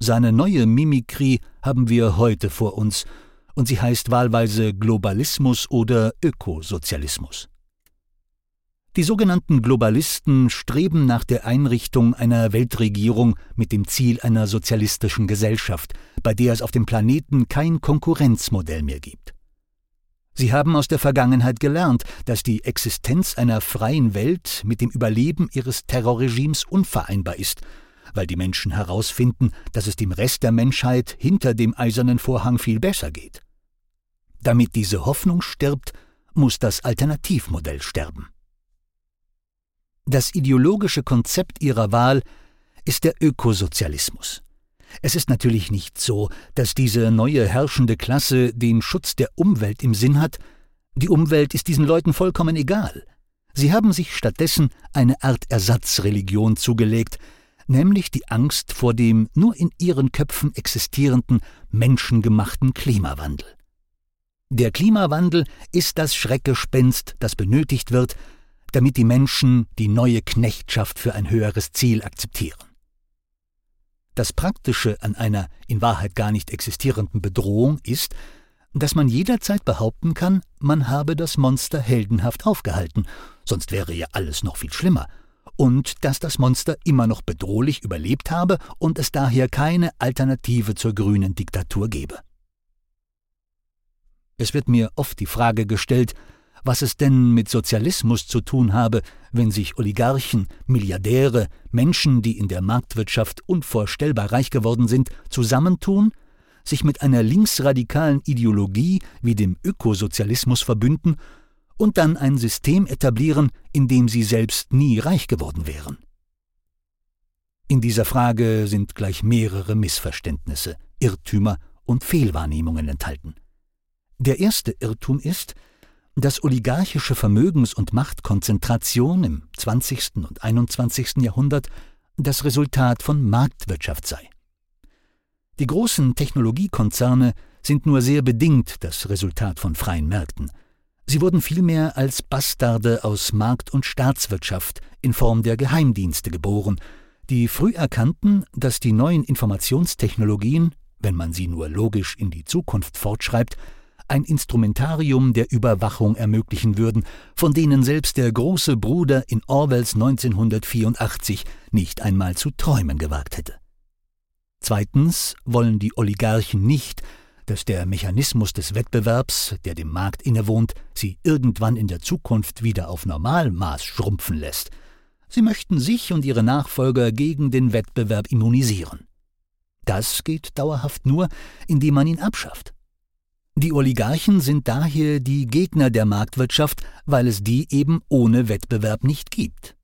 Seine neue Mimikrie haben wir heute vor uns, und sie heißt wahlweise Globalismus oder Ökosozialismus. Die sogenannten Globalisten streben nach der Einrichtung einer Weltregierung mit dem Ziel einer sozialistischen Gesellschaft, bei der es auf dem Planeten kein Konkurrenzmodell mehr gibt. Sie haben aus der Vergangenheit gelernt, dass die Existenz einer freien Welt mit dem Überleben ihres Terrorregimes unvereinbar ist, weil die Menschen herausfinden, dass es dem Rest der Menschheit hinter dem eisernen Vorhang viel besser geht. Damit diese Hoffnung stirbt, muss das Alternativmodell sterben. Das ideologische Konzept ihrer Wahl ist der Ökosozialismus. Es ist natürlich nicht so, dass diese neue herrschende Klasse den Schutz der Umwelt im Sinn hat. Die Umwelt ist diesen Leuten vollkommen egal. Sie haben sich stattdessen eine Art Ersatzreligion zugelegt, nämlich die Angst vor dem nur in ihren Köpfen existierenden, menschengemachten Klimawandel. Der Klimawandel ist das Schreckgespenst, das benötigt wird, damit die Menschen die neue Knechtschaft für ein höheres Ziel akzeptieren. Das Praktische an einer in Wahrheit gar nicht existierenden Bedrohung ist, dass man jederzeit behaupten kann, man habe das Monster heldenhaft aufgehalten, sonst wäre ja alles noch viel schlimmer, und dass das Monster immer noch bedrohlich überlebt habe und es daher keine Alternative zur grünen Diktatur gebe. Es wird mir oft die Frage gestellt, was es denn mit Sozialismus zu tun habe, wenn sich Oligarchen, Milliardäre, Menschen, die in der Marktwirtschaft unvorstellbar reich geworden sind, zusammentun, sich mit einer linksradikalen Ideologie wie dem Ökosozialismus verbünden und dann ein System etablieren, in dem sie selbst nie reich geworden wären. In dieser Frage sind gleich mehrere Missverständnisse, Irrtümer und Fehlwahrnehmungen enthalten. Der erste Irrtum ist, dass oligarchische Vermögens- und Machtkonzentration im 20. und 21. Jahrhundert das Resultat von Marktwirtschaft sei. Die großen Technologiekonzerne sind nur sehr bedingt das Resultat von freien Märkten. Sie wurden vielmehr als Bastarde aus Markt- und Staatswirtschaft in Form der Geheimdienste geboren, die früh erkannten, dass die neuen Informationstechnologien, wenn man sie nur logisch in die Zukunft fortschreibt, ein Instrumentarium der Überwachung ermöglichen würden, von denen selbst der große Bruder in Orwells 1984 nicht einmal zu träumen gewagt hätte. Zweitens wollen die Oligarchen nicht, dass der Mechanismus des Wettbewerbs, der dem Markt innewohnt, sie irgendwann in der Zukunft wieder auf Normalmaß schrumpfen lässt. Sie möchten sich und ihre Nachfolger gegen den Wettbewerb immunisieren. Das geht dauerhaft nur, indem man ihn abschafft. Die Oligarchen sind daher die Gegner der Marktwirtschaft, weil es die eben ohne Wettbewerb nicht gibt.